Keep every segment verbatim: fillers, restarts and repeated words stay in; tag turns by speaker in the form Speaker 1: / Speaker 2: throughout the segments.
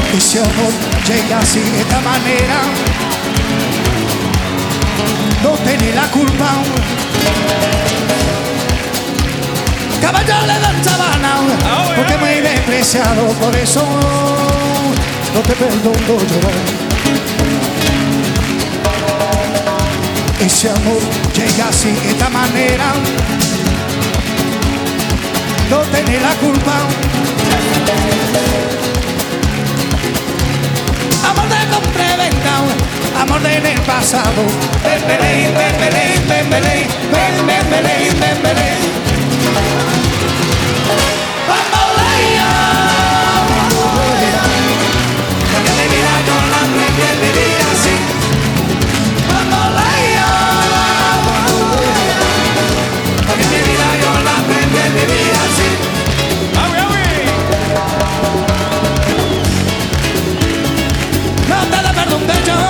Speaker 1: Ese amor llega así de esta manera, no tiene la culpa. Caballo le dan sabana, porque me he despreciado, por eso no te perdono llorar. Ese amor llega así de esta manera, no tiene la culpa. Amor de compra-venta, amor de en el pasado. Bembelé, bembelé, bembelé, bembelé, bembelé. Bambolea, bambolea, porque mi vida yo la aprendí a vivir así. Bambolea, bambolea, porque mi vida yo la aprendí a vivir así. No te da perdón de yo.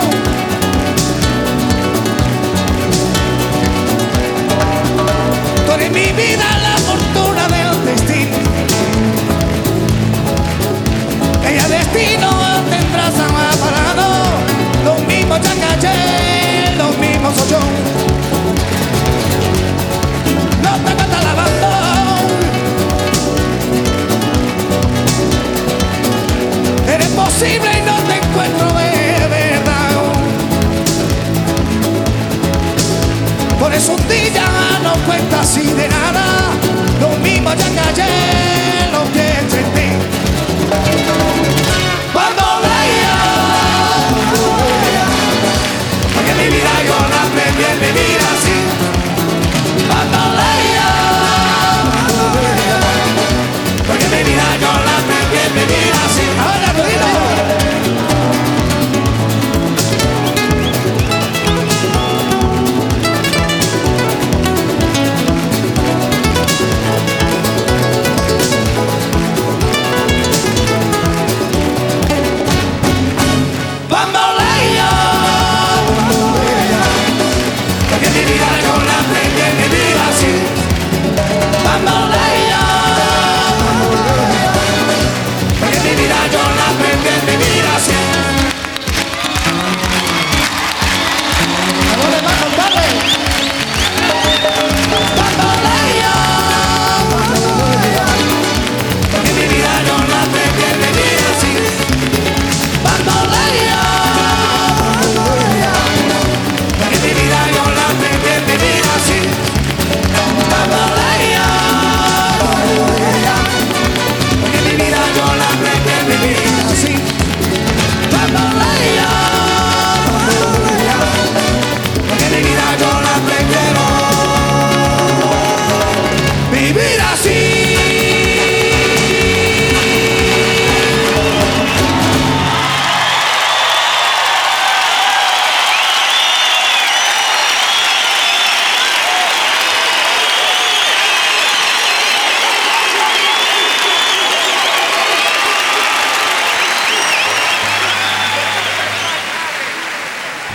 Speaker 1: Tú eres mi vida, la fortuna del destino. Ella destino tendrás parado. Lo mismo ya callé, lo mismo soy yo. No te está lavando. Eres posible y no te encuentro de verdad. Por eso un día no cuenta así de nada.